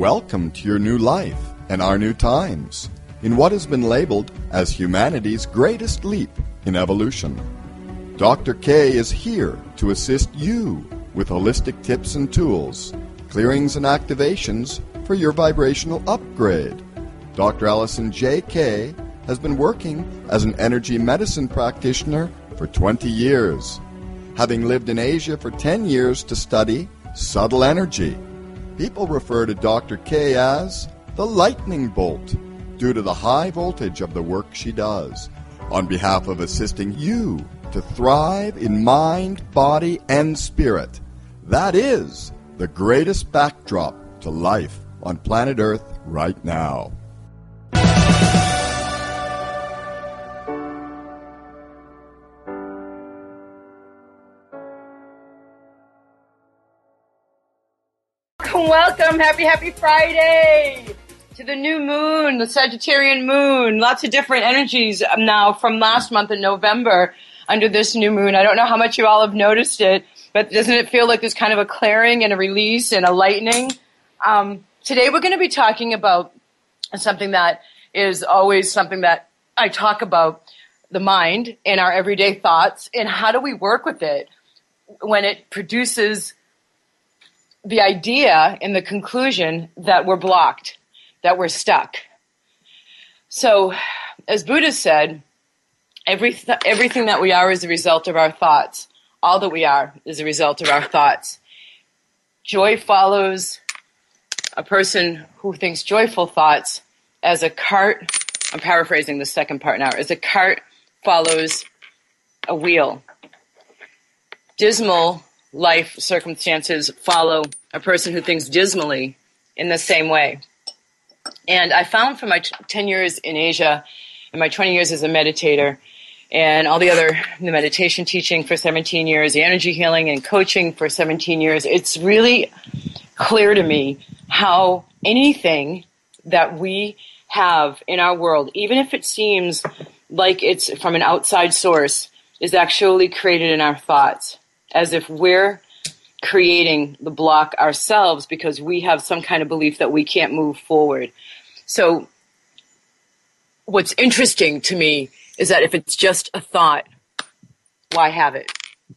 Welcome to your new life and our new times in what has been labeled as humanity's greatest leap in evolution. Dr. K is here to assist you with holistic tips and tools, clearings and activations for your vibrational upgrade. Dr. Allison J. K has been working as an energy medicine practitioner for 20 years, having lived in Asia for 10 years to study subtle energy. People refer to Dr. K as the lightning bolt due to the high voltage of the work she does on behalf of assisting you to thrive in mind, body, and spirit. That is the greatest backdrop to life on planet Earth right now. Welcome, happy Friday to the new moon, the Sagittarian moon. Lots of different energies now from last month in November under this new moon. I don't know how much you all have noticed it, but doesn't it feel like there's kind of a clearing and a release and a lightening? Today we're going to be talking about something that is always something that I talk about, the mind and our everyday thoughts, and how do we work with it when it produces the idea and the conclusion that we're blocked, that we're stuck. So, as Buddha said, everything that we are is a result of our thoughts. All that we are is a result of our thoughts. Joy follows a person who thinks joyful thoughts as a cart. I'm paraphrasing the second part now. As a cart follows a wheel. Dismal life circumstances follow a person who thinks dismally in the same way. And I found from my 10 years in Asia and my 20 years as a meditator and all the meditation teaching for 17 years, the energy healing and coaching for 17 years, it's really clear to me how anything that we have in our world, even if it seems like it's from an outside source, is actually created in our thoughts. As if we're creating the block ourselves because we have some kind of belief that we can't move forward. So what's interesting to me is that if it's just a thought, why have it?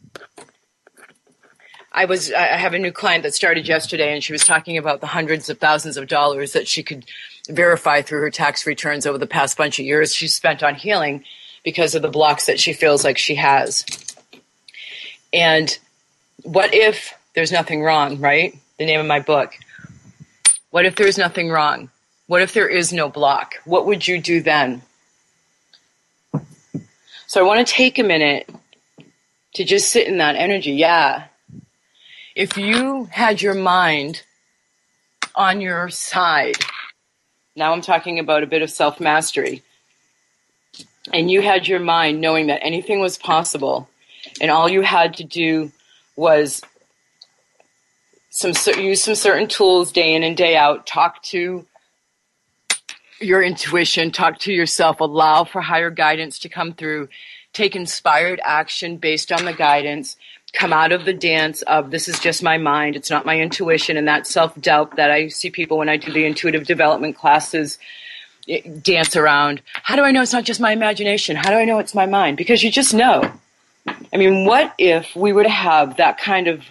I have a new client that started yesterday, and she was talking about the hundreds of thousands of dollars that she could verify through her tax returns over the past bunch of years she's spent on healing because of the blocks that she feels like she has. And what if there's nothing wrong, right? The name of my book. What if there's nothing wrong? What if there is no block? What would you do then? So I want to take a minute to just sit in that energy. Yeah. If you had your mind on your side, now I'm talking about a bit of self-mastery, and you had your mind knowing that anything was possible, and all you had to do was use some certain tools day in and day out, talk to your intuition, talk to yourself, allow for higher guidance to come through, take inspired action based on the guidance, come out of the dance of this is just my mind, it's not my intuition, and that self-doubt that I see people when I do the intuitive development classes dance around. How do I know it's not just my imagination? How do I know it's my mind? Because you just know. I mean, what if we were to have that kind of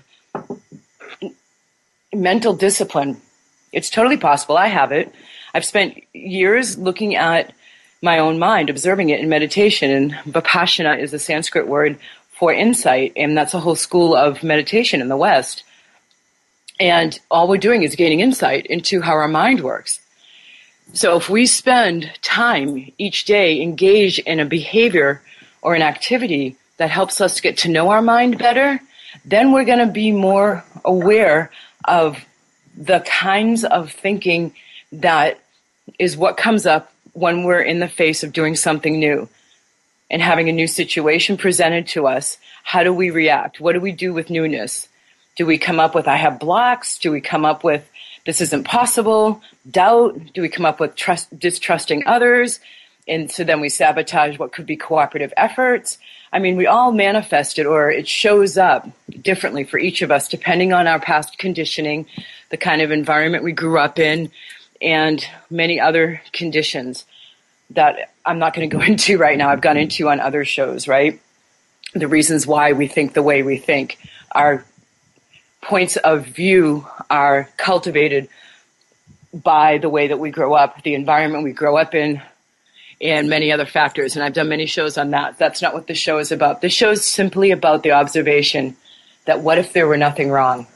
mental discipline? It's totally possible. I have it. I've spent years looking at my own mind, observing it in meditation, and Vipassana is a Sanskrit word for insight, and that's a whole school of meditation in the West. And all we're doing is gaining insight into how our mind works. So if we spend time each day engaged in a behavior or an activity that helps us get to know our mind better, then we're going to be more aware of the kinds of thinking that is what comes up when we're in the face of doing something new and having a new situation presented to us. How do we react? What do we do with newness? Do we come up with, I have blocks? Do we come up with, this isn't possible? Doubt? Do we come up with distrusting others? And so then we sabotage what could be cooperative efforts. I mean, we all manifest it, or it shows up differently for each of us, depending on our past conditioning, the kind of environment we grew up in, and many other conditions that I'm not going to go into right now. I've gone into on other shows, right? The reasons why we think the way we think. Our points of view are cultivated by the way that we grow up, the environment we grow up in, and many other factors. And I've done many shows on that. That's not what this show is about. This show is simply about the observation that what if there were nothing wrong?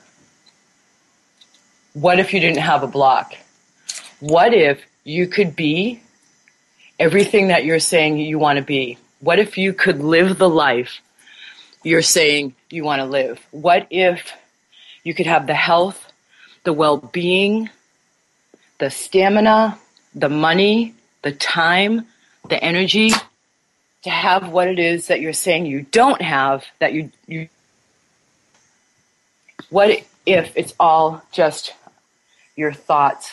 What if you didn't have a block? What if you could be everything that you're saying you want to be? What if you could live the life you're saying you want to live? What if you could have the health, the well-being, the stamina, the money, the time, the energy to have what it is that you're saying you don't have, that you what if it's all just your thoughts?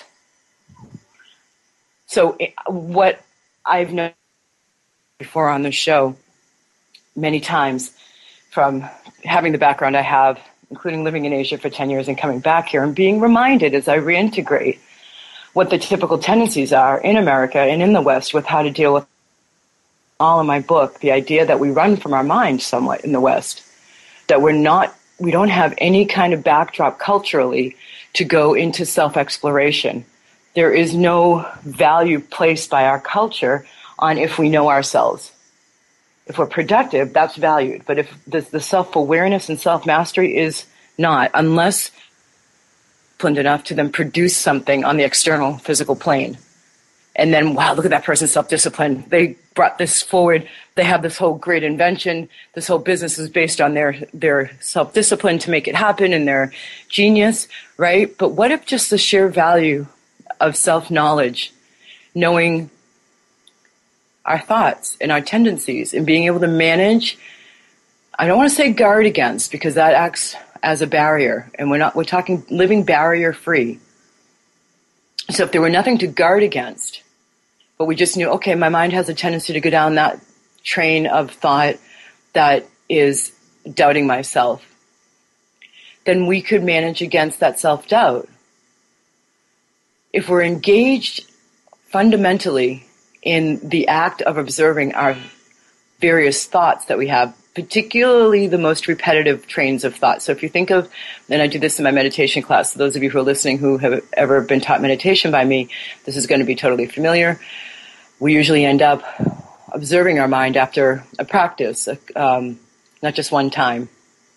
So what I've known before on the show many times, from having the background I have, including living in Asia for 10 years and coming back here and being reminded as I reintegrate what the typical tendencies are in America and in the West with how to deal with all in my book, the idea that we run from our mind somewhat in the West, that we don't have any kind of backdrop culturally to go into self-exploration. There is no value placed by our culture on if we know ourselves. If we're productive, that's valued. But if the self-awareness and self-mastery is not, unless disciplined enough to then produce something on the external physical plane. And then, wow, look at that person's self-discipline. They brought this forward. They have this whole great invention. This whole business is based on their self-discipline to make it happen and their genius, right? But what if just the sheer value of self-knowledge, knowing our thoughts and our tendencies and being able to manage, I don't want to say guard against, because that acts as a barrier, and we're talking living barrier free. So if there were nothing to guard against, but we just knew, okay, my mind has a tendency to go down that train of thought that is doubting myself, then we could manage against that self-doubt. If we're engaged fundamentally in the act of observing our various thoughts that we have, particularly the most repetitive trains of thought. So if you think of, and I do this in my meditation class, so those of you who are listening who have ever been taught meditation by me, this is going to be totally familiar. We usually end up observing our mind after a practice, not just one time.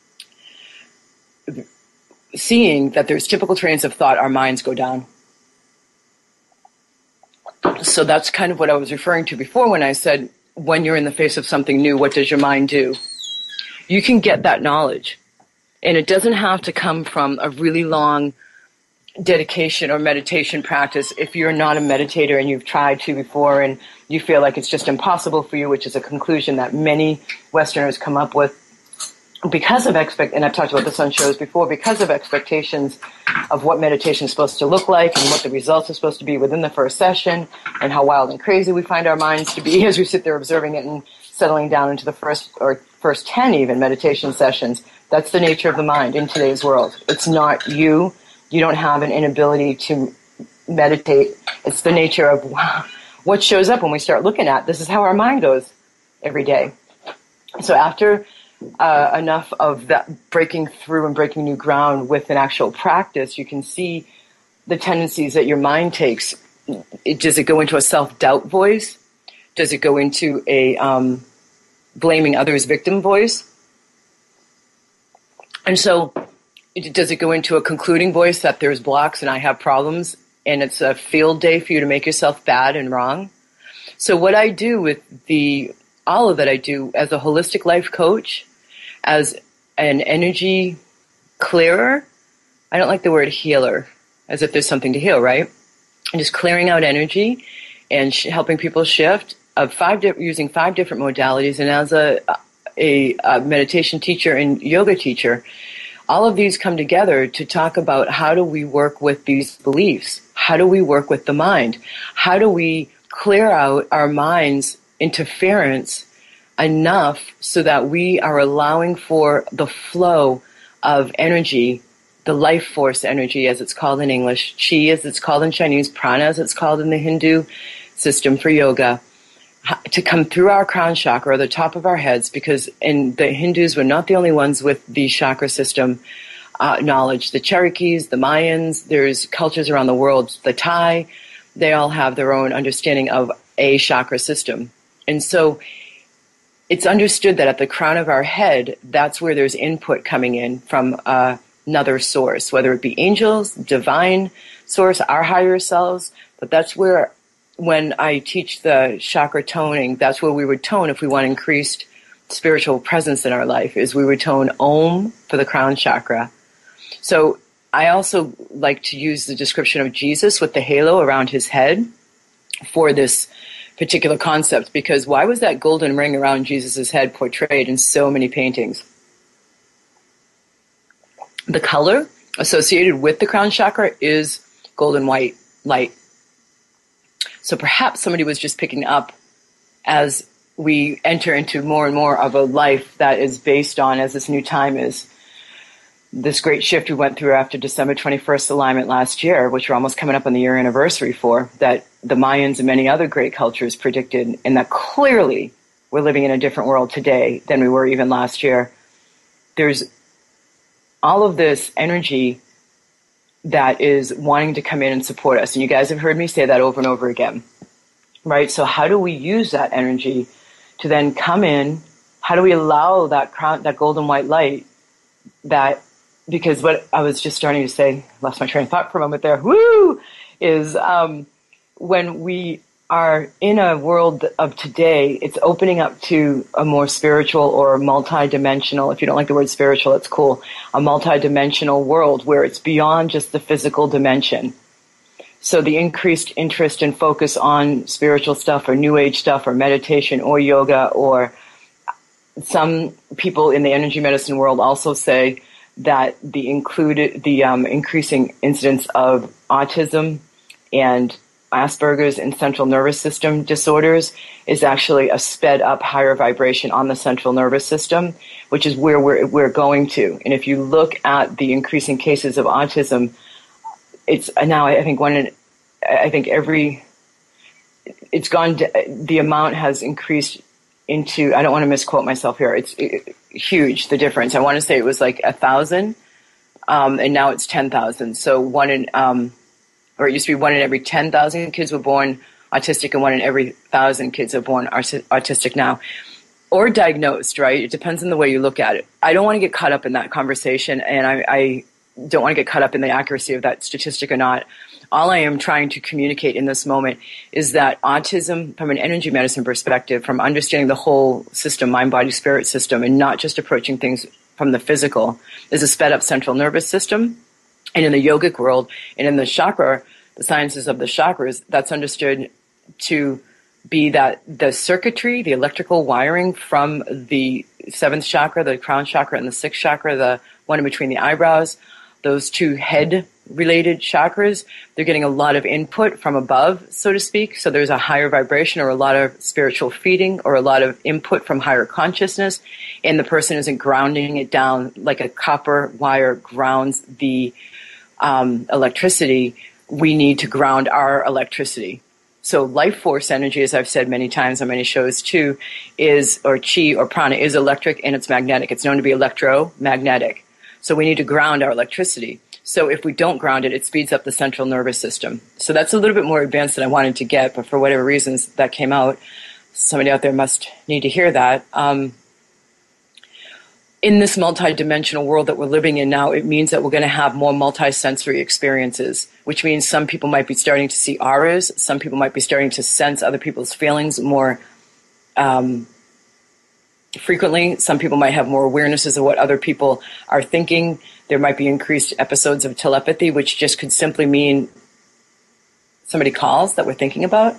Seeing that there's typical trains of thought, our minds go down. So that's kind of what I was referring to before when I said, when you're in the face of something new, what does your mind do? You can get that knowledge. And it doesn't have to come from a really long dedication or meditation practice. If you're not a meditator and you've tried to before and you feel like it's just impossible for you, which is a conclusion that many Westerners come up with because of and I've talked about this on shows before, because of expectations of what meditation is supposed to look like and what the results are supposed to be within the first session, and how wild and crazy we find our minds to be as we sit there observing it and settling down into the first 10 even meditation sessions. That's the nature of the mind in today's world. It's not you. You don't have an inability to meditate. It's the nature of what shows up when we start looking at this is how our mind goes every day. So after enough of that breaking through and breaking new ground with an actual practice, you can see the tendencies that your mind takes. Does it go into a self-doubt voice? Does it go into a blaming others victim voice? And so does it go into a concluding voice that there's blocks and I have problems and it's a field day for you to make yourself bad and wrong? So what I do with all of it I do as a holistic life coach, as an energy clearer. I don't like the word healer, as if there's something to heal, right? And just clearing out energy and helping people shift using 5 different modalities. And as a meditation teacher and yoga teacher, all of these come together to talk about how do we work with these beliefs? How do we work with the mind? How do we clear out our mind's interference enough so that we are allowing for the flow of energy the life force energy, as it's called in English, chi, as it's called in Chinese, prana, as it's called in the Hindu system for yoga, to come through our crown chakra, or the top of our heads, because in the Hindus, we're not the only ones with the chakra system knowledge. The Cherokees, the Mayans, there's cultures around the world, the Thai, they all have their own understanding of a chakra system. And so it's understood that at the crown of our head, that's where there's input coming in from another source, whether it be angels, divine source, our higher selves. But that's where, when I teach the chakra toning, that's where we would tone if we want increased spiritual presence in our life, is we would tone Om for the crown chakra. So I also like to use the description of Jesus with the halo around his head for this particular concept, because why was that golden ring around Jesus' head portrayed in so many paintings? The color associated with the crown chakra is golden white light. So perhaps somebody was just picking up, as we enter into more and more of a life that is based on, as this new time is, this great shift we went through after December 21st alignment last year, which we're almost coming up on the year anniversary for, that the Mayans and many other great cultures predicted, and that clearly we're living in a different world today than we were even last year. There's all of this energy that is wanting to come in and support us. And you guys have heard me say that over and over again, right? So how do we use that energy to then come in? How do we allow that crown, that golden white light, that, because what I was just starting to say, lost my train of thought for a moment there, is when we are in a world of today, it's opening up to a more spiritual or multi-dimensional, if you don't like the word spiritual, it's cool, a multi-dimensional world where it's beyond just the physical dimension. So the increased interest and focus on spiritual stuff or new age stuff or meditation or yoga, or some people in the energy medicine world also say that the increasing incidence of autism and Asperger's and central nervous system disorders is actually a sped up higher vibration on the central nervous system, which is where we're going to. And if you look at the increasing cases of autism, it's now, the amount has increased into, I don't want to misquote myself here, it's huge, the difference. I want to say it was like 1,000, and now it's 10,000. So it used to be 1 in every 10,000 kids were born autistic, and 1 in every 1,000 kids are born autistic now. Or diagnosed, right? It depends on the way you look at it. I don't want to get caught up in that conversation, and I don't want to get caught up in the accuracy of that statistic or not. All I am trying to communicate in this moment is that autism, from an energy medicine perspective, from understanding the whole system, mind, body, spirit system, and not just approaching things from the physical, is a sped up central nervous system. And in the yogic world, and in the chakra, the sciences of the chakras, that's understood to be that the circuitry, the electrical wiring from the 7th chakra, the crown chakra, and the 6th chakra, the one in between the eyebrows, those two head-related chakras, they're getting a lot of input from above, so to speak. So there's a higher vibration or a lot of spiritual feeding or a lot of input from higher consciousness, and the person isn't grounding it down like a copper wire grounds the electricity. We need to ground our electricity. So life force energy, as I've said many times on many shows too, is, or chi or prana, is electric and it's magnetic. It's known to be electromagnetic. So we need to ground our electricity. So if we don't ground it, it speeds up the central nervous system. So that's a little bit more advanced than I wanted to get, but for whatever reasons that came out, somebody out there must need to hear that. In this multidimensional world that we're living in now, it means that we're going to have more multisensory experiences, which means some people might be starting to see auras. Some people might be starting to sense other people's feelings more frequently. Some people might have more awarenesses of what other people are thinking. There might be increased episodes of telepathy, which just could simply mean somebody calls that we're thinking about.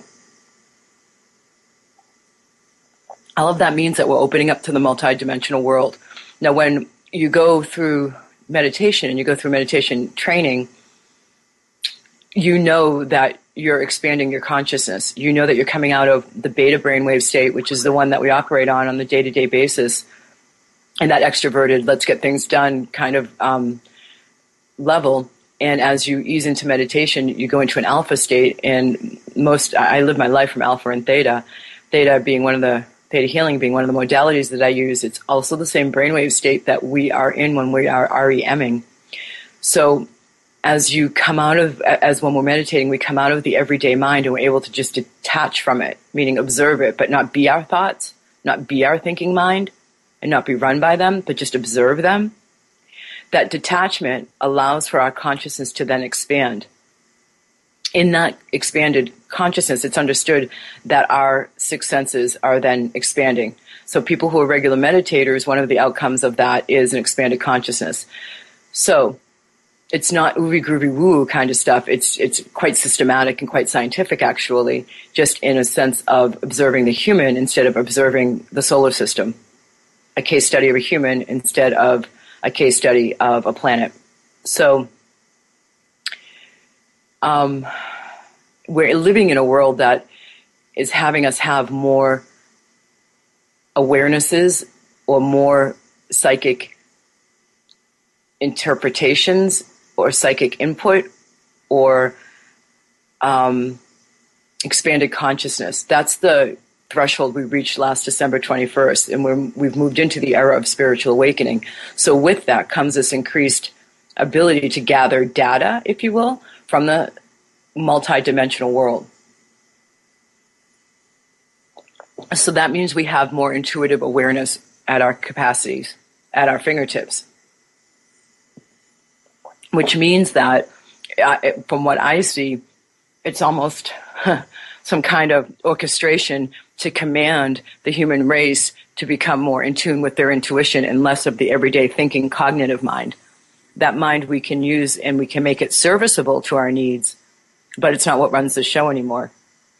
All of that means that we're opening up to the multidimensional world. Now, when you go through meditation and you go through meditation training, you know that you're expanding your consciousness. You know that you're coming out of the beta brainwave state, which is the one that we operate on the day-to-day basis, and that extroverted, let's get things done kind of level. And as you ease into meditation, you go into an alpha state. And I live my life from alpha and theta. Theta healing being one of the modalities that I use. It's also the same brainwave state that we are in when we are REMing. So as when we're meditating, we come out of the everyday mind and we're able to just detach from it, meaning observe it, but not be our thoughts, not be our thinking mind, and not be run by them, but just observe them. That detachment allows for our consciousness to then expand. In that expanded consciousness, it's understood that our six senses are then expanding. So people who are regular meditators, one of the outcomes of that is an expanded consciousness. So it's not ooey groovy woo kind of stuff. It's quite systematic and quite scientific, actually, just in a sense of observing the human instead of observing the solar system. A case study of a human instead of a case study of a planet. So we're living in a world that is having us have more awarenesses or more psychic interpretations or psychic input or expanded consciousness. That's the threshold we reached last December 21st, and we've moved into the era of spiritual awakening. So with that comes this increased ability to gather data, if you will, from the multidimensional world. So that means we have more intuitive awareness at our capacities, at our fingertips. Which means that, from what I see, it's almost some kind of orchestration to command the human race to become more in tune with their intuition and less of the everyday thinking cognitive mind. That mind we can use and we can make it serviceable to our needs, but it's not what runs the show anymore.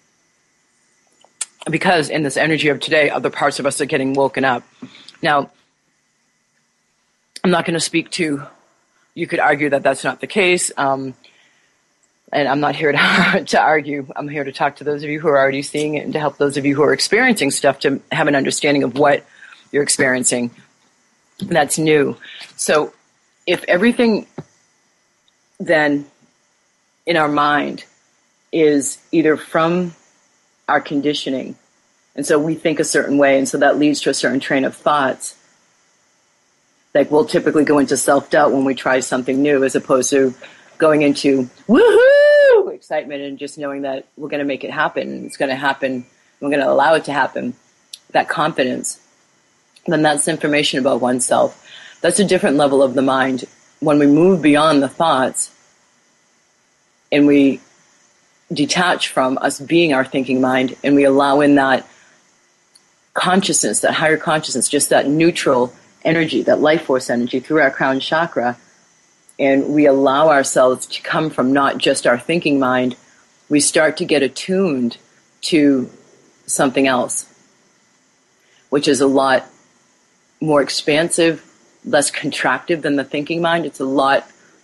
Because in this energy of today, other parts of us are getting woken up. Now, I'm not going to speak to, you could argue that that's not the case, and I'm not here to argue. I'm here to talk to those of you who are already seeing it and to help those of you who are experiencing stuff to have an understanding of what you're experiencing that's new. So if everything then in our mind is either from our conditioning, and so we think a certain way, and so that leads to a certain train of thoughts. Like we'll typically go into self-doubt when we try something new as opposed to going into woohoo excitement and just knowing that we're going to make it happen. It's going to happen. We're going to allow it to happen. That confidence. Then that's information about oneself. That's a different level of the mind. When we move beyond the thoughts and we detach from us being our thinking mind and we allow in that consciousness, that higher consciousness, just that neutral energy, that life force energy through our crown chakra, and we allow ourselves to come from not just our thinking mind, we start to get attuned to something else, which is a lot more expansive, less contractive than the thinking mind. It's a lot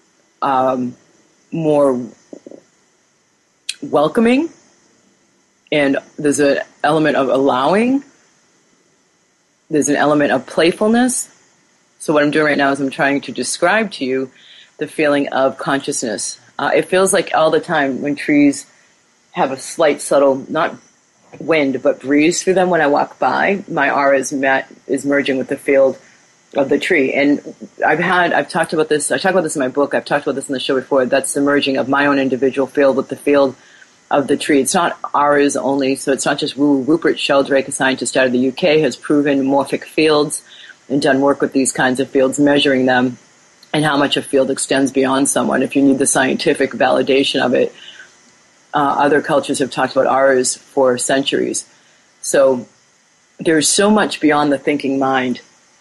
more welcoming, and there's an element of allowing. There's an element of playfulness. So what I'm doing right now is I'm trying to describe to you the feeling of consciousness. It feels like all the time when trees have a slight subtle, not wind, but breeze through them when I walk by, my aura is merging with the field of the tree. And I've talked about this, I talk about this in my book, I've talked about this in the show before, that's the merging of my own individual field with the field of the tree. It's not ours only, so it's not just woo. Rupert Sheldrake, a scientist out of the UK, has proven morphic fields and done work with these kinds of fields, measuring them and how much a field extends beyond someone. If you need the scientific validation of it, other cultures have talked about ours for centuries. So there's so much beyond the thinking mind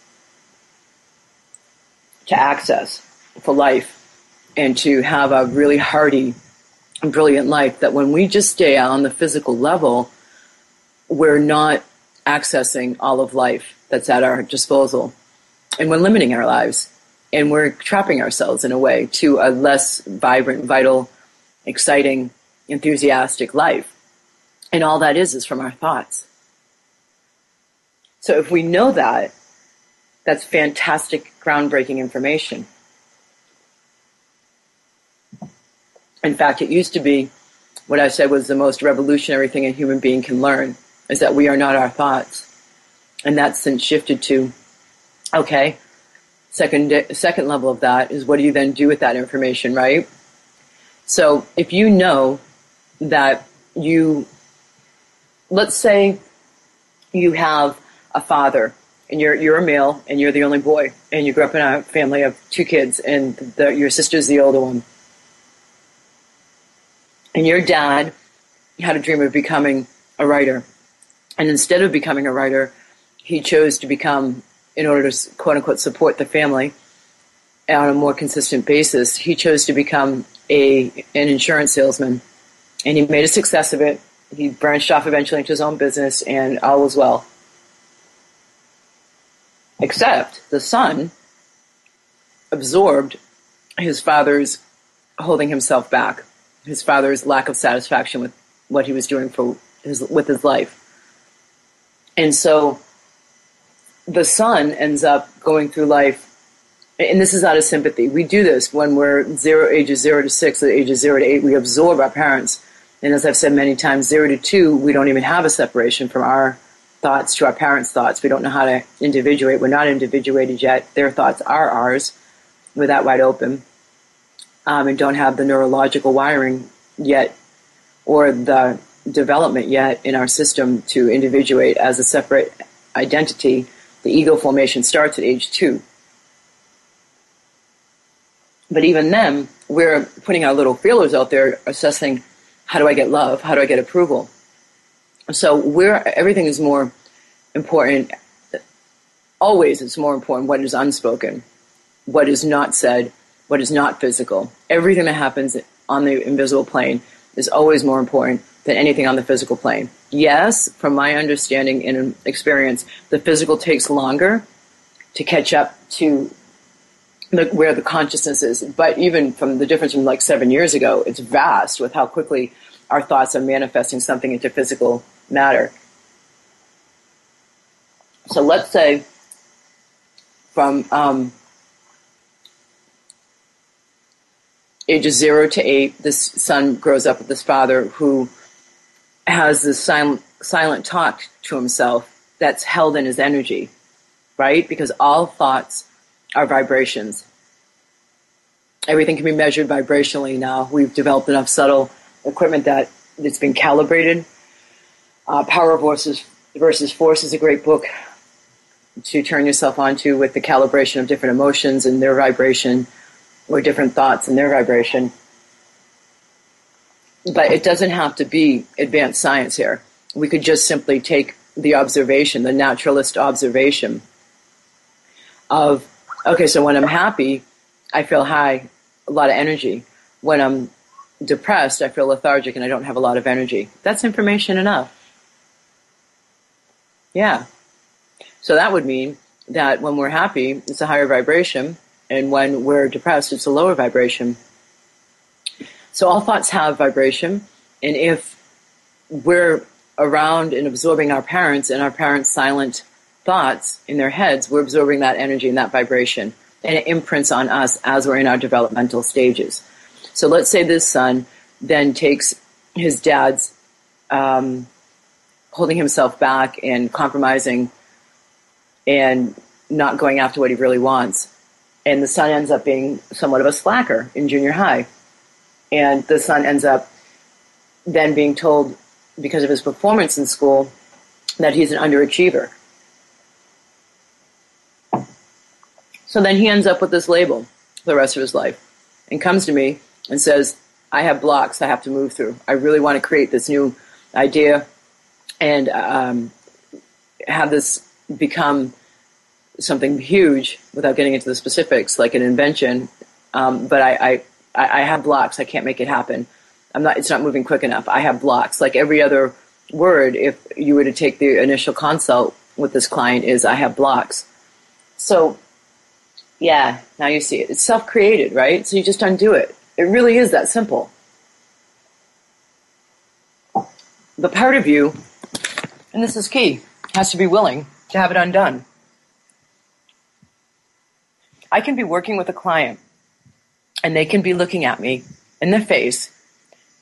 to access for life and to have a really hearty, brilliant life, that when we just stay on the physical level, we're not accessing all of life that's at our disposal, and we're limiting our lives, and we're trapping ourselves in a way to a less vibrant, vital, exciting, enthusiastic life. And all that is from our thoughts. So if we know that, that's fantastic, groundbreaking information. In fact, it used to be what I said was the most revolutionary thing a human being can learn, is that we are not our thoughts. And that's since shifted to, okay, second level of that is, what do you then do with that information, right? So if you know that let's say you have a father, and you're a male, and you're the only boy, and you grew up in a family of 2 kids, and your sister's the older one. And your dad had a dream of becoming a writer. And instead of becoming a writer, he chose to become, in order to quote-unquote support the family on a more consistent basis, he chose to become an insurance salesman. And he made a success of it. He branched off eventually into his own business, and all was well. Except the son absorbed his father's holding himself back, his father's lack of satisfaction with what he was doing with his life. And so the son ends up going through life, and this is out of sympathy. We do this when we're ages 0 to 6, or ages 0 to 8, we absorb our parents. And as I've said many times, 0 to 2, we don't even have a separation from our thoughts to our parents' thoughts. We don't know how to individuate. We're not individuated yet. Their thoughts are ours. We're that wide open. And don't have the neurological wiring yet, or the development yet in our system to individuate as a separate identity. The ego formation starts at age 2. But even then, we're putting our little feelers out there, assessing, how do I get love? How do I get approval? So everything is more important. Always it's more important what is unspoken, what is not said, what is not physical. Everything that happens on the invisible plane is always more important than anything on the physical plane. Yes, from my understanding and experience, the physical takes longer to catch up to where the consciousness is. But even from the difference from like 7 years ago, it's vast with how quickly our thoughts are manifesting something into physical matter. So let's say from ages 0 to 8, this son grows up with this father who has this silent talk to himself that's held in his energy, right? Because all thoughts are vibrations. Everything can be measured vibrationally now. We've developed enough subtle equipment that it's been calibrated. Power versus Force is a great book to turn yourself onto, with the calibration of different emotions and their vibration, or different thoughts and their vibration. But it doesn't have to be advanced science here. We could just simply take the observation, the naturalist observation of, okay, so when I'm happy, I feel high, a lot of energy. When I'm depressed, I feel lethargic and I don't have a lot of energy. That's information enough. Yeah. So that would mean that when we're happy, it's a higher vibration, and when we're depressed, it's a lower vibration. So all thoughts have vibration, and if we're around and absorbing our parents and our parents' silent thoughts in their heads, we're absorbing that energy and that vibration, and it imprints on us as we're in our developmental stages. So let's say this son then takes his dad's holding himself back and compromising and not going after what he really wants. And the son ends up being somewhat of a slacker in junior high. And the son ends up then being told, because of his performance in school, that he's an underachiever. So then he ends up with this label for the rest of his life, and comes to me and says, I have blocks I have to move through. I really want to create this new idea and have this become something huge without getting into the specifics, like an invention. But I have blocks. I can't make it happen. It's not moving quick enough. I have blocks. Like every other word, if you were to take the initial consult with this client, is I have blocks. So yeah, now you see it. It's self-created, right? So you just undo it. It really is that simple. The part of you, and this is key, has to be willing to have it undone. I can be working with a client, and they can be looking at me in the face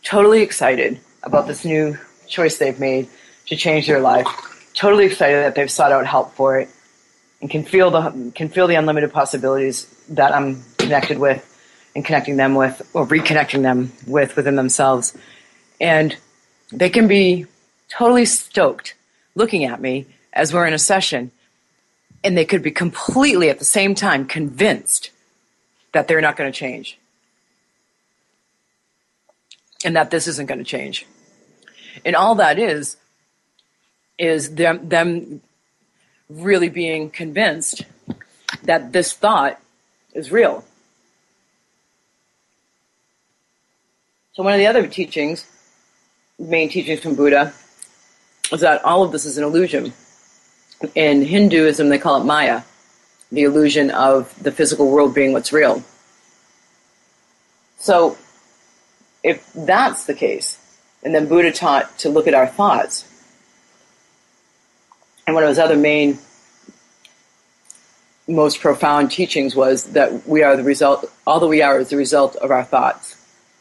totally excited about this new choice they've made to change their life, totally excited that they've sought out help for it, and can feel the unlimited possibilities that I'm connected with and connecting them with, or reconnecting them with within themselves. And they can be totally stoked looking at me as we're in a session, and they could be completely at the same time convinced that they're not going to change and that this isn't going to change. And all that is them really being convinced that this thought is real. So one of the other main teachings from Buddha, is that all of this is an illusion. In Hinduism, they call it Maya, the illusion of the physical world being what's real. So if that's the case, and then Buddha taught to look at our thoughts, and one of his other main, most profound teachings was that we are the result, all that we are is the result of our thoughts.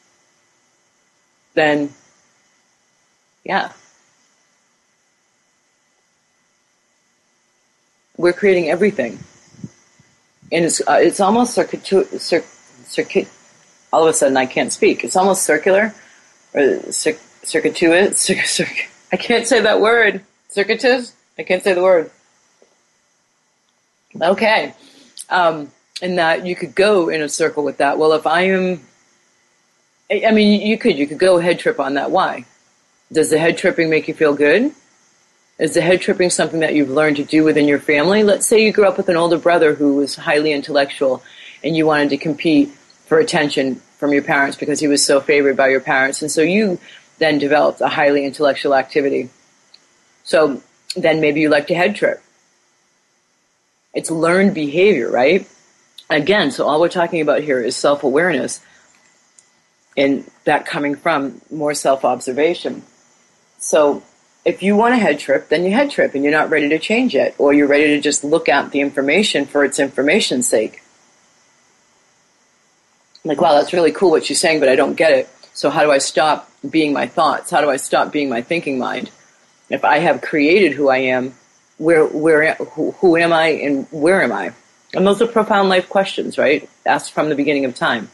Then, yeah, we're creating everything. And it's almost all of a sudden I can't speak. It's almost circular, or circuitous. I can't say that word. Circuitous? I can't say the word. Okay. And that you could go in a circle with that. Well, if you could go head trip on that. Why? Does the head tripping make you feel good? Is the head tripping something that you've learned to do within your family? Let's say you grew up with an older brother who was highly intellectual and you wanted to compete for attention from your parents because he was so favored by your parents. And so you then developed a highly intellectual activity. So then maybe you like to head trip. It's learned behavior, right? Again, so all we're talking about here is self-awareness, and that coming from more self-observation. So if you want a head trip, then you head trip and you're not ready to change it, or you're ready to just look at the information for its information's sake. Like, wow, that's really cool what she's saying, but I don't get it. So how do I stop being my thoughts? How do I stop being my thinking mind? If I have created who I am, who am I and where am I? And those are profound life questions, right? Asked from the beginning of time.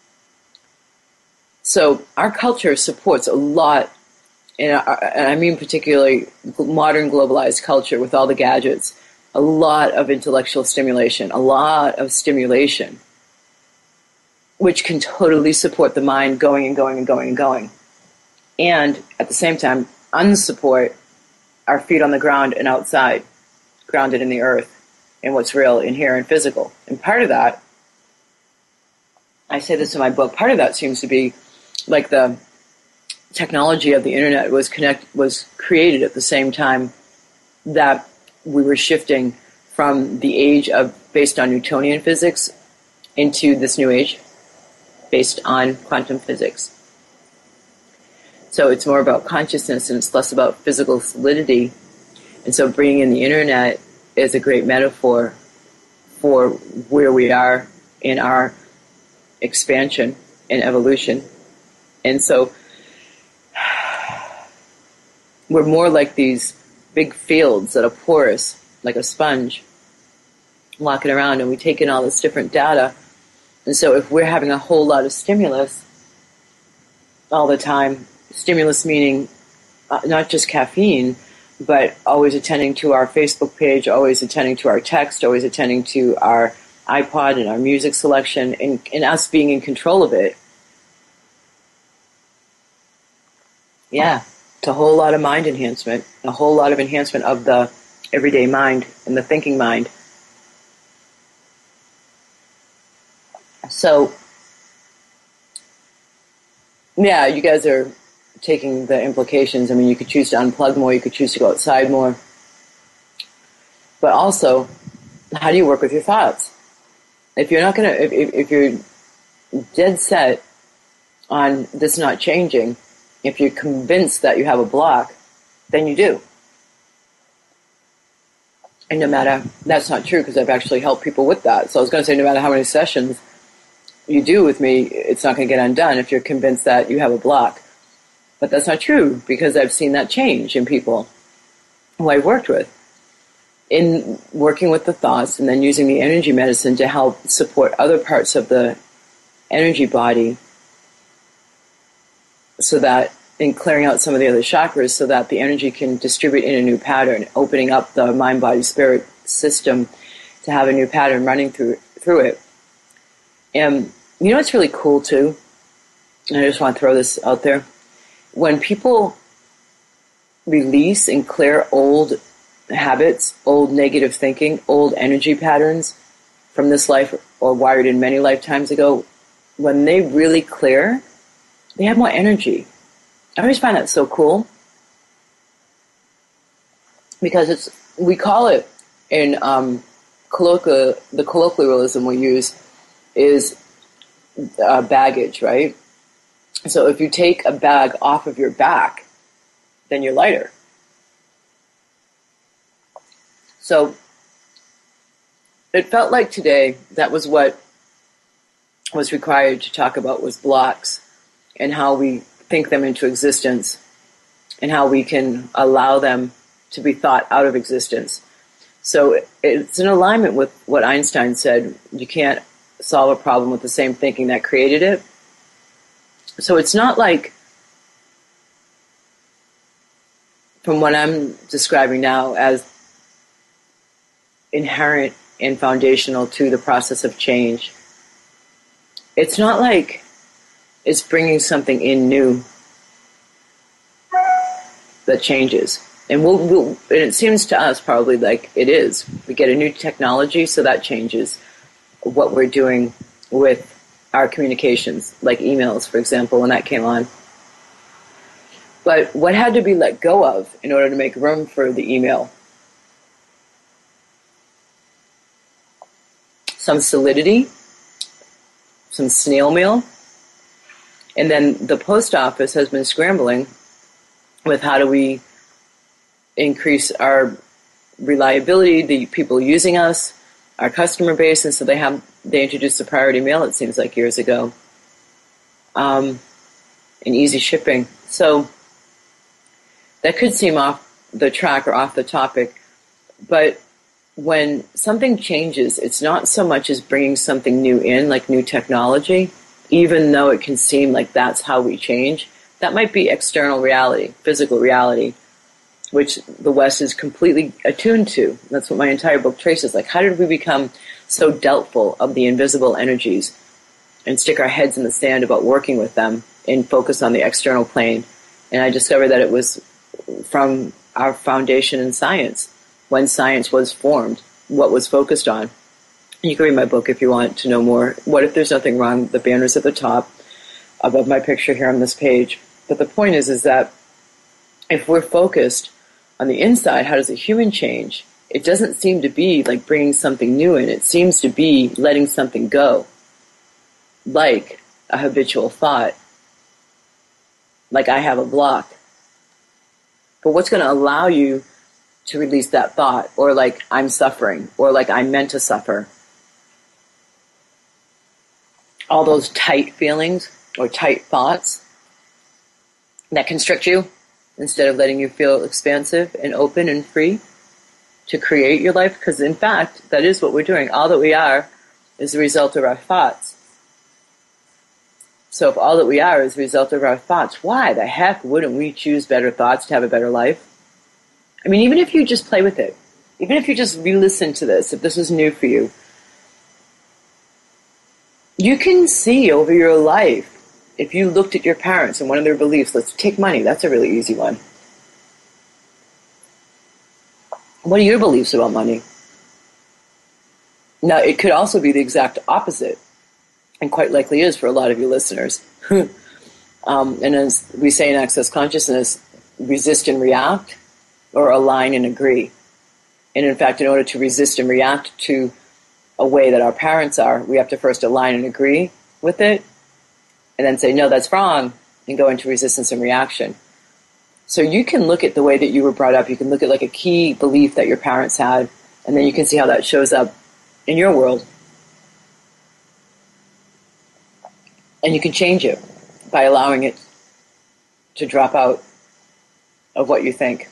So our culture supports a lot, and I mean particularly modern globalized culture with all the gadgets, a lot of intellectual stimulation, a lot of stimulation, which can totally support the mind going and going and going and going. And at the same time, unsupport our feet on the ground and outside, grounded in the earth, and what's real in here and physical. And part of that, I say this in my book, part of that seems to be like the technology of the internet was created at the same time that we were shifting from the age of based on Newtonian physics into this new age based on quantum physics. So it's more about consciousness and it's less about physical solidity. And so bringing in the internet is a great metaphor for where we are in our expansion and evolution. And so we're more like these big fields that are porous, like a sponge, walking around, and we take in all this different data. And so if we're having a whole lot of stimulus all the time, stimulus meaning not just caffeine, but always attending to our Facebook page, always attending to our text, always attending to our iPod and our music selection, and us being in control of it. Yeah, it's a whole lot of mind enhancement, a whole lot of enhancement of the everyday mind and the thinking mind. So, yeah, you guys are taking the implications. I mean, you could choose to unplug more, you could choose to go outside more. But also, how do you work with your thoughts? If you're not going to, if you're dead set on this not changing, if you're convinced that you have a block, then you do. And no matter, that's not true because I've actually helped people with that. So I was going to say no matter how many sessions you do with me, it's not going to get undone if you're convinced that you have a block. But that's not true, because I've seen that change in people who I've worked with, in working with the thoughts and then using the energy medicine to help support other parts of the energy body, so that in clearing out some of the other chakras, so that the energy can distribute in a new pattern, opening up the mind, body, spirit system to have a new pattern running through it. And you know what's really cool too? And I just want to throw this out there. When people release and clear old habits, old negative thinking, old energy patterns from this life or wired in many lifetimes ago, when they really clear, they have more energy. I always find that so cool, because we call it in the colloquialism we use is baggage, right? So if you take a bag off of your back, then you're lighter. So it felt like today that was what was required to talk about, was blocks, and how we think them into existence, and how we can allow them to be thought out of existence. So it's in alignment with what Einstein said: you can't solve a problem with the same thinking that created it. So it's not like, from what I'm describing now as inherent and foundational to the process of change, it's not like it's bringing something in new that changes. And and it seems to us probably like it is. We get a new technology, so that changes what we're doing with our communications, like emails, for example, when that came on. But what had to be let go of in order to make room for the email? Some solidity, some snail mail, and then the post office has been scrambling with how do we increase our reliability, the people using us, our customer base, and so they introduced the priority mail, it seems like years ago, and easy shipping. So that could seem off the track or off the topic, but when something changes, it's not so much as bringing something new in, like new technology, even though it can seem like that's how we change. That might be external reality, physical reality, which the West is completely attuned to. That's what my entire book traces. Like, how did we become so doubtful of the invisible energies and stick our heads in the sand about working with them and focus on the external plane? And I discovered that it was from our foundation in science. When science was formed, what was focused on. You can read my book if you want to know more. What If There's Nothing Wrong? The banner's at the top above my picture here on this page. But the point is that if we're focused on the inside, how does a human change? It doesn't seem to be like bringing something new in. It seems to be letting something go, like a habitual thought, like I have a block. But what's going to allow you to release that thought, or like I'm suffering, or like I'm meant to suffer? All those tight feelings or tight thoughts that constrict you instead of letting you feel expansive and open and free to create your life. Because in fact, that is what we're doing. All that we are is the result of our thoughts. So if all that we are is the result of our thoughts, why the heck wouldn't we choose better thoughts to have a better life? I mean, even if you just play with it, even if you just re-listen to this, if this is new for you, you can see over your life, if you looked at your parents and one of their beliefs, let's take money, that's a really easy one. What are your beliefs about money? Now, it could also be the exact opposite, and quite likely is for a lot of you listeners. And as we say in Access Consciousness, resist and react, or align and agree. And in fact, in order to resist and react to a way that our parents are, we have to first align and agree with it, and then say, no, that's wrong, and go into resistance and reaction. So you can look at the way that you were brought up, you can look at like a key belief that your parents had, and then you can see how that shows up in your world. And you can change it by allowing it to drop out of what you think.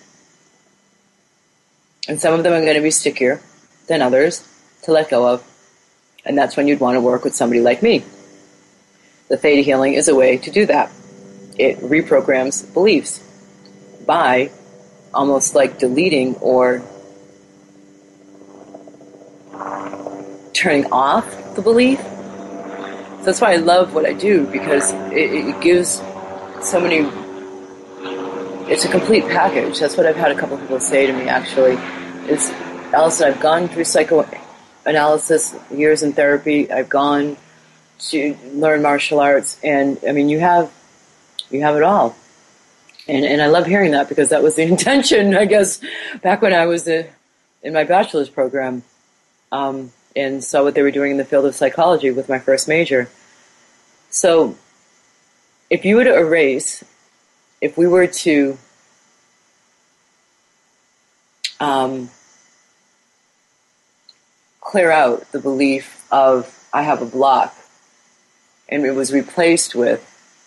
And some of them are going to be stickier than others to let go of. And that's when you'd want to work with somebody like me. The Theta Healing is a way to do that. It reprograms beliefs by almost like deleting or turning off the belief. So that's why I love what I do, because it gives so many. It's a complete package. That's what I've had a couple of people say to me, actually. Is, Allison, I've gone through psychoanalysis, years in therapy. I've gone to learn martial arts, and I mean, you have it all. And I love hearing that, because that was the intention, I guess, back when I was in my bachelor's program, and saw what they were doing in the field of psychology with my first major. So if you were to erase, if we were to clear out the belief of I have a block, and it was replaced with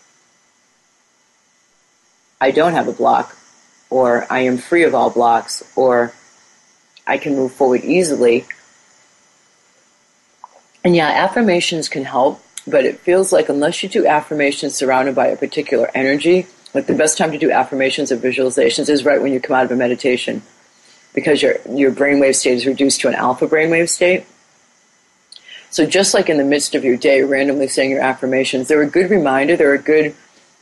I don't have a block, or I am free of all blocks, or I can move forward easily. And yeah, affirmations can help, but it feels like unless you do affirmations surrounded by a particular energy, like the best time to do affirmations or visualizations is right when you come out of a meditation, because your brainwave state is reduced to an alpha brainwave state. So just like in the midst of your day, randomly saying your affirmations, they're a good reminder, they're a good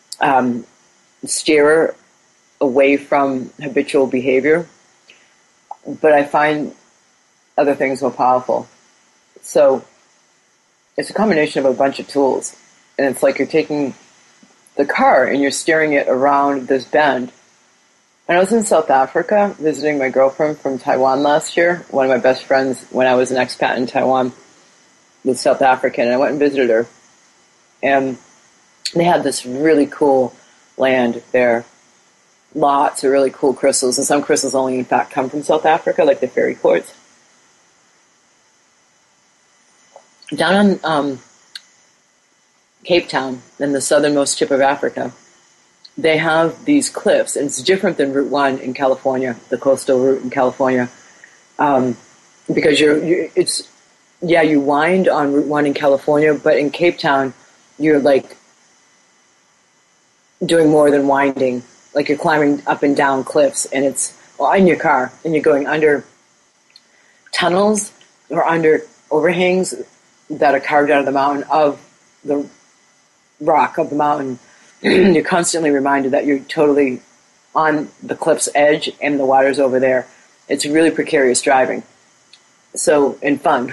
steerer away from habitual behavior, but I find other things more powerful. So it's a combination of a bunch of tools, and it's like you're taking the car and you're steering it around this bend. And I was in South Africa visiting my girlfriend from Taiwan last year. One of my best friends when I was an expat in Taiwan was South African, and I went and visited her. And they had this really cool land there. Lots of really cool crystals, and some crystals only in fact come from South Africa, like the fairy quartz. Down on Cape Town, in the southernmost tip of Africa, they have these cliffs, and it's different than Route 1 in California, the coastal route in California, because you wind on Route 1 in California, but in Cape Town, you're like doing more than winding. Like you're climbing up and down cliffs, and it's in your car, and you're going under tunnels or under overhangs that are carved out of the mountain, of the rock of the mountain. You're constantly reminded that you're totally on the cliff's edge and the water's over there. It's really precarious driving. So, and fun.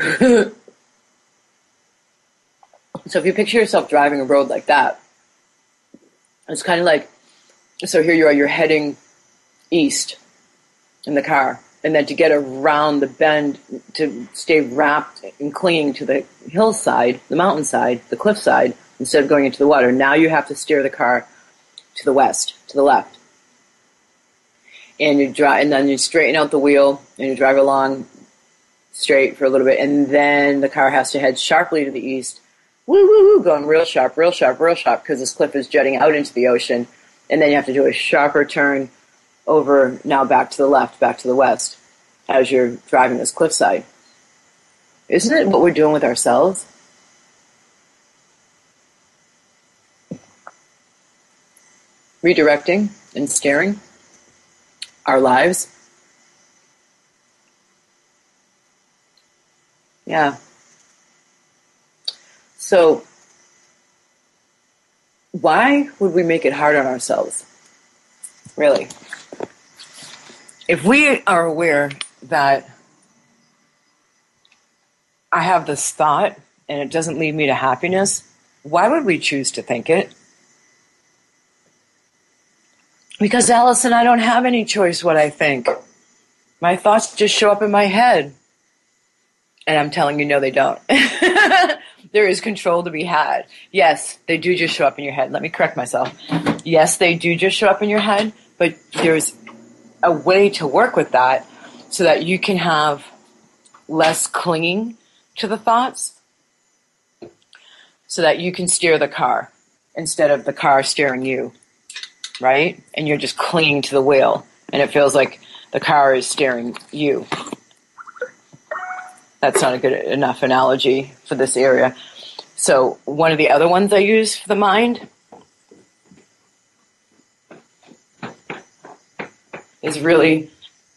So if you picture yourself driving a road like that, it's kind of like, so here you are, you're heading east in the car, and then to get around the bend, to stay wrapped and clinging to the hillside, the mountainside, the cliffside, instead of going into the water, now you have to steer the car to the west, to the left. And you drive, and then you straighten out the wheel, and you drive along straight for a little bit, and then the car has to head sharply to the east, woo, woo, woo, going real sharp, real sharp, real sharp, because this cliff is jutting out into the ocean, and then you have to do a sharper turn over, now back to the left, back to the west, as you're driving this cliffside. Isn't it what we're doing with ourselves? Redirecting and steering our lives. Yeah. So, why would we make it hard on ourselves? Really? If we are aware that I have this thought and it doesn't lead me to happiness, why would we choose to think it? Because, Allison, I don't have any choice what I think. My thoughts just show up in my head. And I'm telling you, no, they don't. There is control to be had. Yes, they do just show up in your head. Let me correct myself. Yes, they do just show up in your head, but there's a way to work with that so that you can have less clinging to the thoughts, so that you can steer the car instead of the car steering you. right? And you're just clinging to the wheel, and it feels like the car is steering you. That's not a good enough analogy for this area. So one of the other ones I use for the mind is really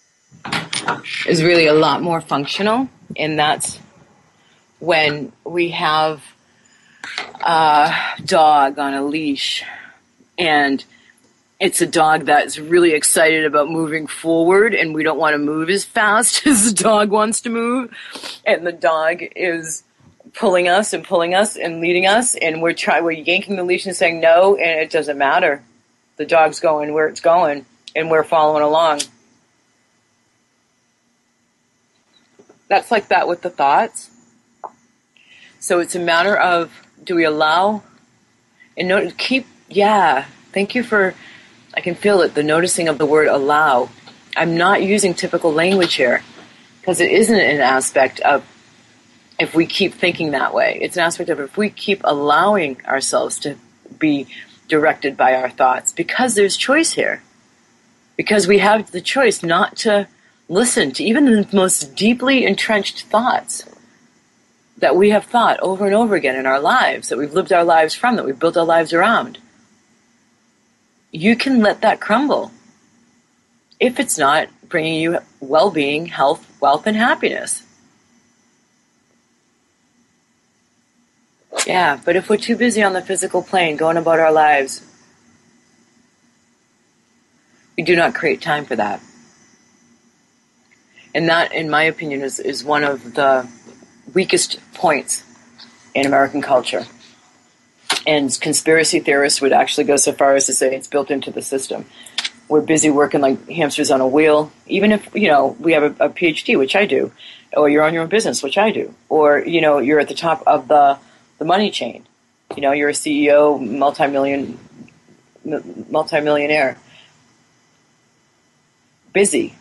a lot more functional, and that's when we have a dog on a leash, and it's a dog that's really excited about moving forward, and we don't want to move as fast as the dog wants to move, and the dog is pulling us and leading us, and we're yanking the leash and saying no, and it doesn't matter. The dog's going where it's going, and we're following along. That's like that with the thoughts. So it's a matter of, do we allow and thank you for, I can feel it, the noticing of the word allow. I'm not using typical language here because it isn't an aspect of if we keep thinking that way. It's an aspect of if we keep allowing ourselves to be directed by our thoughts, because there's choice here. Because we have the choice not to listen to even the most deeply entrenched thoughts that we have thought over and over again in our lives, that we've lived our lives from, that we've built our lives around. You can let that crumble if it's not bringing you well-being, health, wealth, and happiness. Yeah, but if we're too busy on the physical plane going about our lives, we do not create time for that. And that, in my opinion, is one of the weakest points in American culture. And conspiracy theorists would actually go so far as to say it's built into the system. We're busy working like hamsters on a wheel, even if, we have a PhD, which I do, or you're on your own business, which I do, or, you're at the top of the money chain. You're a CEO, multimillionaire. Busy.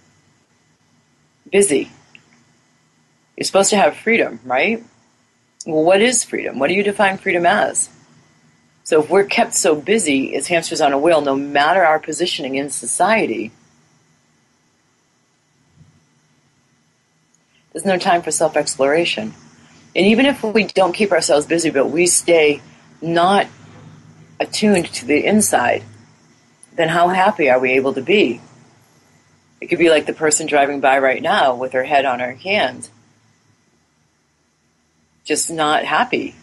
You're supposed to have freedom, right? Well, what is freedom? What do you define freedom as? So if we're kept so busy as hamsters on a wheel, no matter our positioning in society, there's no time for self-exploration. And even if we don't keep ourselves busy, but we stay not attuned to the inside, then how happy are we able to be? It could be like the person driving by right now with her head on her hand, just not happy.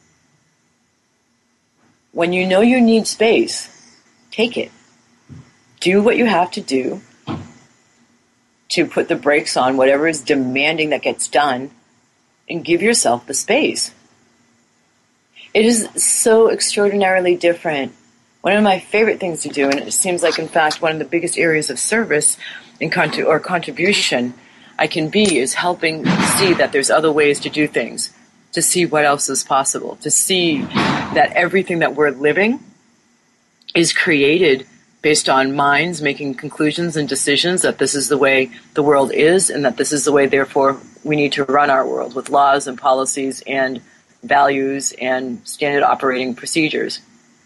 When you know you need space, take it. Do what you have to do to put the brakes on whatever is demanding that gets done, and give yourself the space. It is so extraordinarily different. One of my favorite things to do, and it seems like, in fact, one of the biggest areas of service or contribution I can be, is helping see that there's other ways to do things, to see what else is possible, to see that everything that we're living is created based on minds making conclusions and decisions, that this is the way the world is, and that this is the way, therefore, we need to run our world with laws and policies and values and standard operating procedures.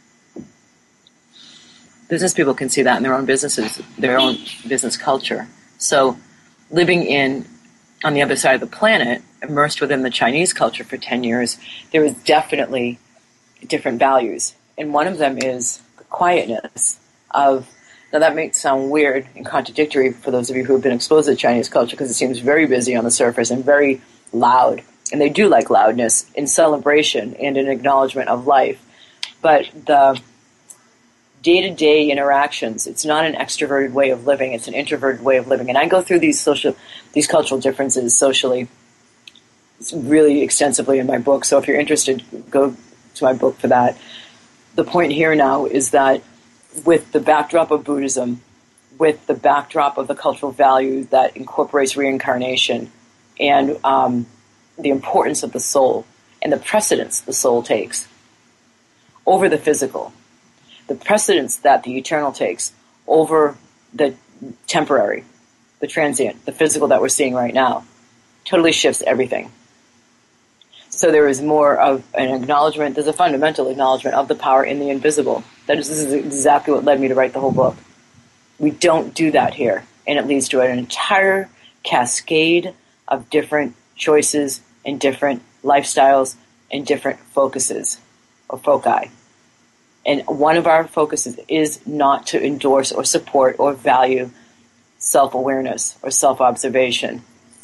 Business people can see that in their own businesses, their own business culture. So living on the other side of the planet, immersed within the Chinese culture for 10 years, there is definitely different values. And one of them is the quietness of, now that may sound weird and contradictory for those of you who have been exposed to the Chinese culture, because it seems very busy on the surface and very loud. And they do like loudness in celebration and in acknowledgement of life. But the day-to-day interactions, it's not an extroverted way of living, it's an introverted way of living. And I go through these cultural differences socially really extensively in my book. So if you're interested, go to my book for that. The point here now is that with the backdrop of Buddhism, with the backdrop of the cultural value that incorporates reincarnation and the importance of the soul and the precedence the soul takes over the physical, the precedence that the eternal takes over the temporary, the transient, the physical that we're seeing right now, totally shifts everything. So there is more of an acknowledgement, there's a fundamental acknowledgement of the power in the invisible. This is exactly what led me to write the whole book. We don't do that here, and it leads to an entire cascade of different choices and different lifestyles and different focuses or foci. And one of our focuses is not to endorse or support or value self-awareness or self-observation.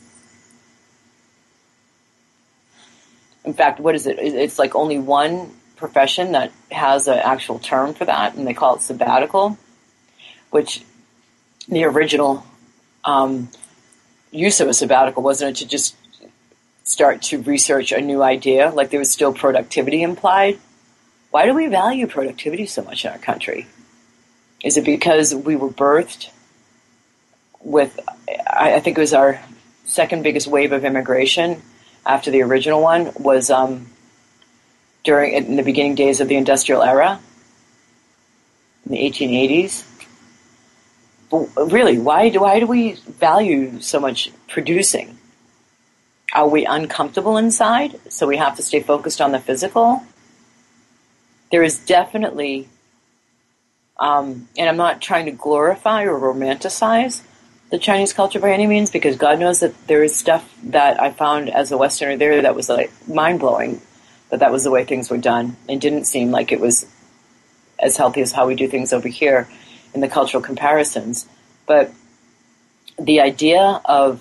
In fact, what is it? It's like only one profession that has an actual term for that, and they call it sabbatical, which the original use of a sabbatical wasn't to just start to research a new idea, like there was still productivity implied. Why do we value productivity so much in our country? Is it because we were birthed with, I think it was our second biggest wave of immigration after the original one was in the beginning days of the industrial era, in the 1880s. But really, why do we value so much producing? Are we uncomfortable inside, so we have to stay focused on the physical? There is definitely, and I'm not trying to glorify or romanticize the Chinese culture by any means, because God knows that there is stuff that I found as a Westerner there that was like mind-blowing, that was the way things were done, and didn't seem like it was as healthy as how we do things over here in the cultural comparisons. But the idea of,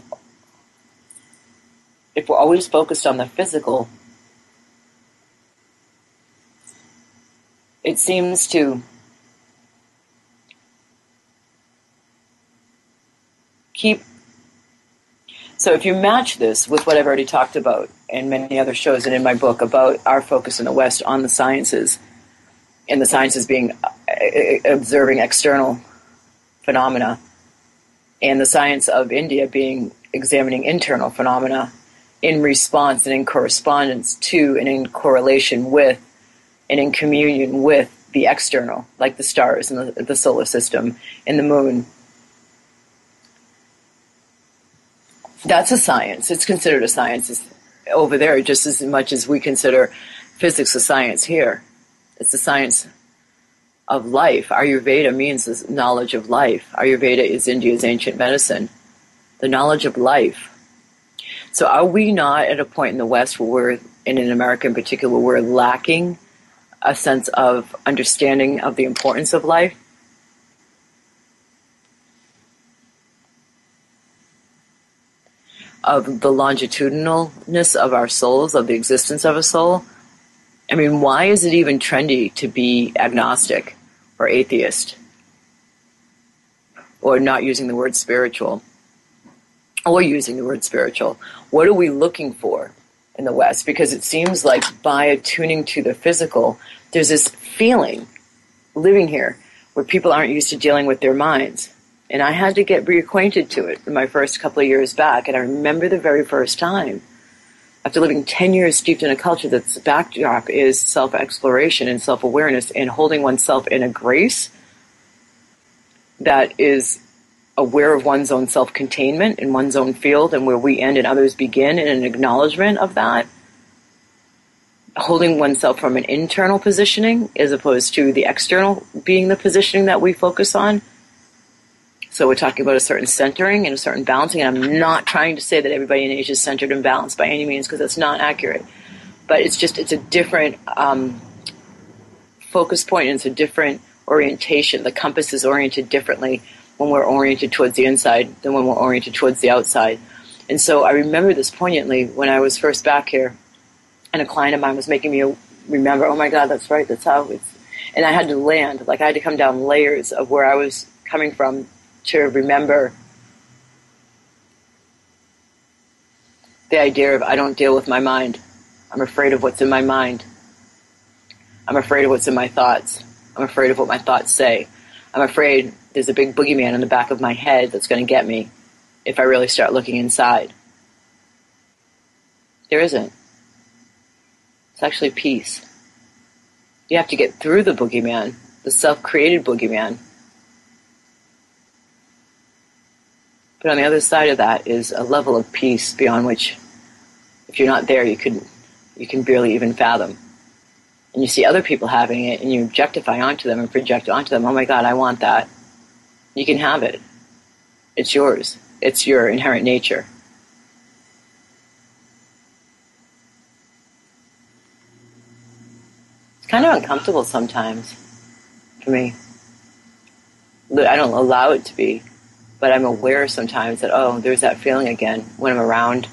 if we're always focused on the physical, it seems to keep. So if you match this with what I've already talked about in many other shows and in my book about our focus in the West on the sciences, and the sciences being observing external phenomena, and the science of India being examining internal phenomena in response and in correspondence to and in correlation with and in communion with the external, like the stars and the solar system and the moon. That's a science. It's considered a science over there just as much as we consider physics a science here. It's the science of life. Ayurveda means the knowledge of life. Ayurveda is India's ancient medicine. The knowledge of life. So are we not at a point in the West where we're, and in America in particular, we're lacking a sense of understanding of the importance of life? Of the longitudinalness of our souls, of the existence of a soul? I mean, why is it even trendy to be agnostic or atheist? Or not using the word spiritual? Or using the word spiritual? What are we looking for in the West? Because it seems like by attuning to the physical, there's this feeling living here where people aren't used to dealing with their minds. And I had to get reacquainted to it in my first couple of years back. And I remember the very first time, after living 10 years steeped in a culture that's backdrop is self-exploration and self-awareness and holding oneself in a grace that is aware of one's own self-containment in one's own field and where we end and others begin, and an acknowledgement of that. Holding oneself from an internal positioning as opposed to the external being the positioning that we focus on. So we're talking about a certain centering and a certain balancing, and I'm not trying to say that everybody in Asia is centered and balanced by any means, because that's not accurate. But it's a different focus point, and it's a different orientation. The compass is oriented differently when we're oriented towards the inside than when we're oriented towards the outside. And so I remember this poignantly when I was first back here, and a client of mine was making me remember, oh my God, that's right, that's how it's... And I had to land, like I had to come down layers of where I was coming from to remember the idea of I don't deal with my mind. I'm afraid of what's in my mind. I'm afraid of what's in my thoughts. I'm afraid of what my thoughts say. I'm afraid there's a big boogeyman in the back of my head that's going to get me if I really start looking inside. There isn't. It's actually peace. You have to get through the boogeyman, the self-created boogeyman. But on the other side of that is a level of peace beyond which, if you're not there, you could you can barely even fathom. And you see other people having it, and you objectify onto them and project onto them, oh my God, I want that. You can have it. It's yours. It's your inherent nature. It's kind of uncomfortable sometimes for me. I don't allow it to be, but I'm aware sometimes that, oh, there's that feeling again when I'm around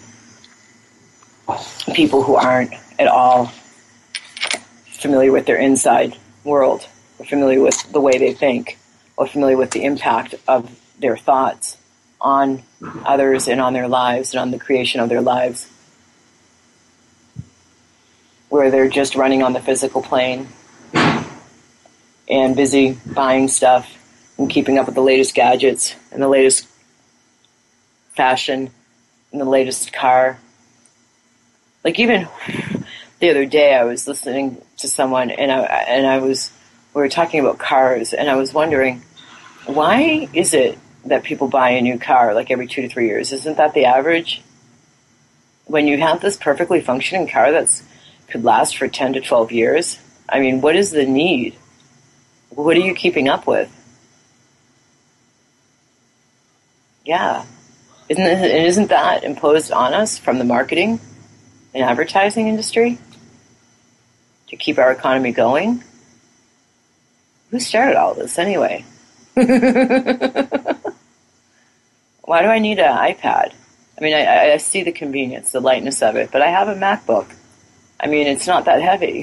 people who aren't at all familiar with their inside world, or familiar with the way they think, or familiar with the impact of their thoughts on others and on their lives and on the creation of their lives, where they're just running on the physical plane and busy buying stuff and keeping up with the latest gadgets and the latest fashion and the latest car. Like even the other day, I was listening to someone, and we were talking about cars, and I was wondering, why is it that people buy a new car like every 2 to 3 years? Isn't that the average? When you have this perfectly functioning car that could last for 10 to 12 years, I mean, what is the need? What are you keeping up with? Yeah. Isn't that imposed on us from the marketing and advertising industry to keep our economy going? Who started all this anyway? Why do I need an iPad? I mean, I see the convenience, the lightness of it, but I have a MacBook. I mean, it's not that heavy.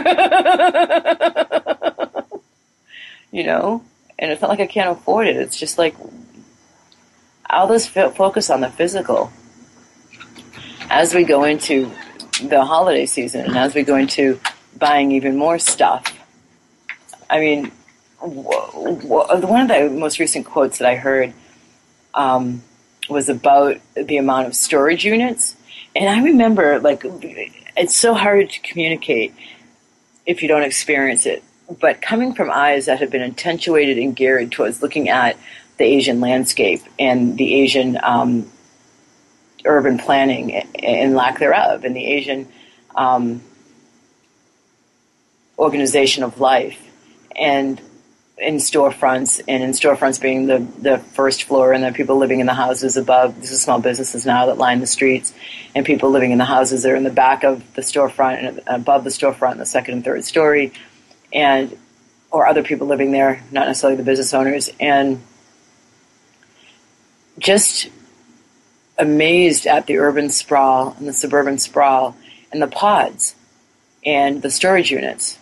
You know? And it's not like I can't afford it. It's just like all this focus on the physical. As we go into the holiday season and as we go into buying even more stuff, I mean, one of the most recent quotes that I heard was about the amount of storage units. And I remember, like, it's so hard to communicate if you don't experience it. But coming from eyes that have been attenuated and geared towards looking at the Asian landscape and the Asian urban planning and lack thereof, and the Asian organization of life, and in storefronts being the first floor, and then people living in the houses above. These are small businesses now that line the streets, and people living in the houses that are in the back of the storefront and above the storefront, the second and third story, or other people living there, not necessarily the business owners, and just amazed at the urban sprawl and the suburban sprawl and the pods and the storage units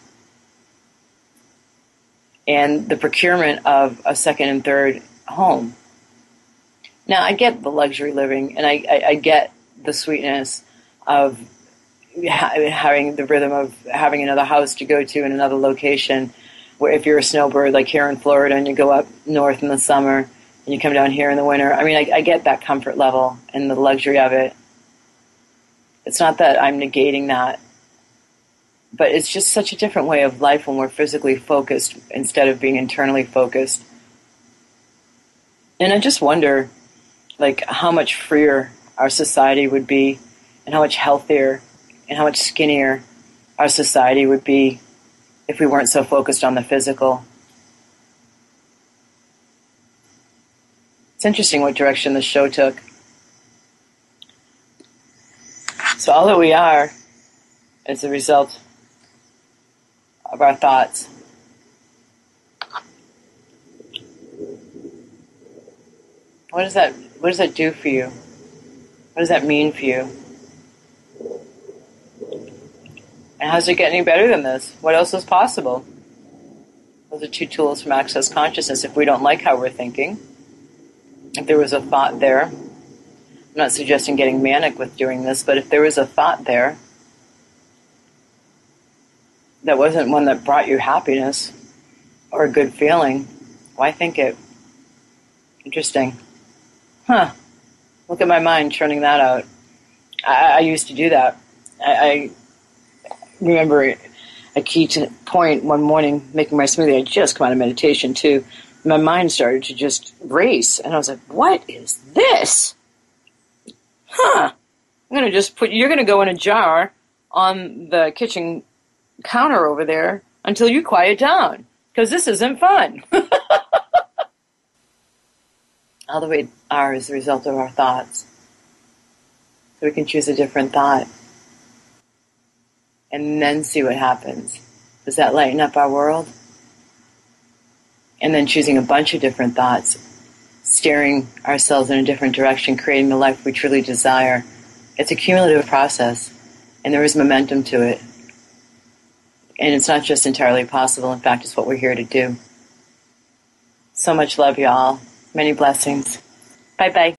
and the procurement of a second and third home. Now, I get the luxury living, and I get the sweetness of having the rhythm of having another house to go to in another location, where if you're a snowbird like here in Florida and you go up north in the summer and you come down here in the winter, I mean, I get that comfort level and the luxury of it. It's not that I'm negating that, but it's just such a different way of life when we're physically focused instead of being internally focused. And I just wonder, like, how much freer our society would be, and how much healthier and how much skinnier our society would be if we weren't so focused on the physical. It's interesting what direction this show took. So all that we are is a result of our thoughts. What does that do for you? What does that mean for you? And how does it get any better than this? What else is possible? Those are two tools from Access Consciousness. If we don't like how we're thinking, if there was a thought there, I'm not suggesting getting manic with doing this, but if there was a thought there that wasn't one that brought you happiness or a good feeling, why think it? Interesting. Look at my mind churning that out. I used to do that. I remember a key point one morning making my smoothie. I just come out of meditation too. My mind started to just race, and I was like, what is this? I'm going to just you're going to go in a jar on the kitchen counter over there until you quiet down, because this isn't fun. All the way are is the result of our thoughts. So we can choose a different thought and then see what happens. Does that lighten up our world? And then choosing a bunch of different thoughts, steering ourselves in a different direction, creating the life we truly desire. It's a cumulative process, and there is momentum to it. And it's not just entirely possible. In fact, it's what we're here to do. So much love, y'all. Many blessings. Bye-bye.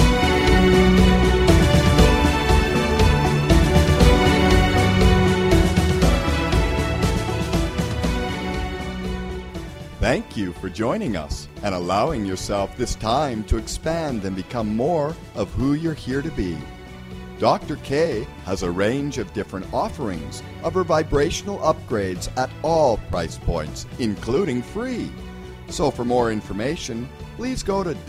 Thank you for joining us and allowing yourself this time to expand and become more of who you're here to be. Dr. K has a range of different offerings of her vibrational upgrades at all price points, including free. So for more information, please go to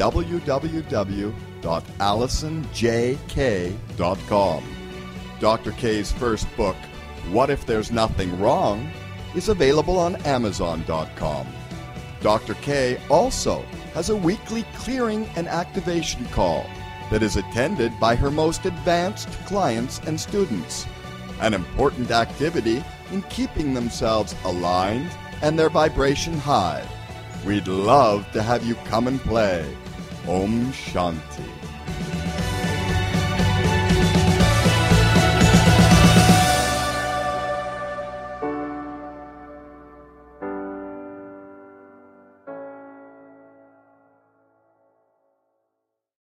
www.AlisonJK.com. Dr. K's first book, What If There's Nothing Wrong?, is available on Amazon.com. Dr. K also has a weekly clearing and activation call that is attended by her most advanced clients and students, an important activity in keeping themselves aligned and their vibration high. We'd love to have you come and play. Om Shanti.